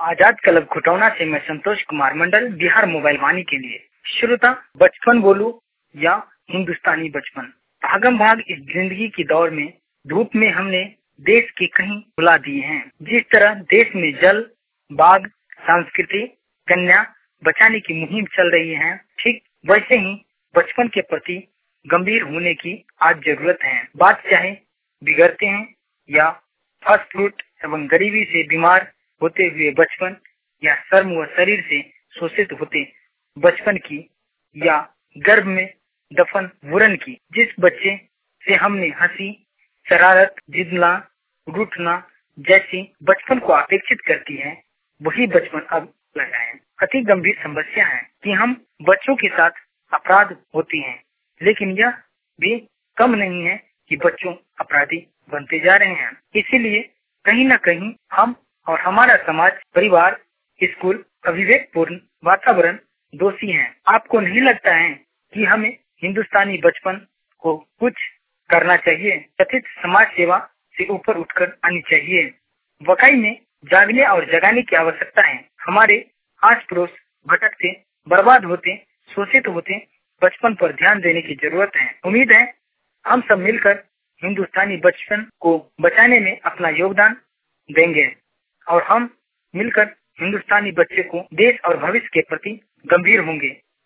आजाद club Khutauna से मैं Santosh Kumar Mandal, Bihar mobile Vaani के लिए। श्रोता, बचपन बोलो या हिंदुस्तानी बचपन, भागम भाग इस जिंदगी की दौड़ में धूप में हमने देश के कहीं भुला दिए हैं। जिस तरह देश में जल, बाघ, संस्कृति, कन्या बचाने की मुहिम चल रही है, ठीक वैसे ही बचपन के प्रति गंभीर होने की आज जरूरत है। बात चाहे बिगड़ते हैं या फास्ट फूड एवं गरीबी से बीमार होते हुए बचपन, या शर्म व शरीर से शोषित होते बचपन की, या गर्भ में दफन वुरन की। जिस बच्चे से हमने हंसी, शरारत, जिदना, रूठना जैसी बचपन को अपेक्षित करती है, वही बचपन अब लगा है। अति गंभीर समस्या है कि हम बच्चों के साथ अपराध होती हैं, लेकिन यह भी कम नहीं है कि बच्चों अपराधी बनते जा रहे हैं। इसीलिए कहीं न कहीं हम और हमारा समाज, परिवार, स्कूल, अविवेकपूर्ण वातावरण दोषी हैं। आपको नहीं लगता है कि हमें हिंदुस्तानी बचपन को कुछ करना चाहिए? कथित समाज सेवा से ऊपर उठकर आनी चाहिए। वाकई में जागने और जगाने की आवश्यकता है। हमारे आस पड़ोस भटकते, बर्बाद होते, शोषित होते बचपन पर ध्यान देने की जरूरत है। उम्मीद है हम सब मिलकर हिंदुस्तानी बचपन को बचाने में अपना योगदान देंगे और हम मिलकर हिंदुस्तानी बच्चे को देश और भविष्य के प्रति गंभीर होंगे।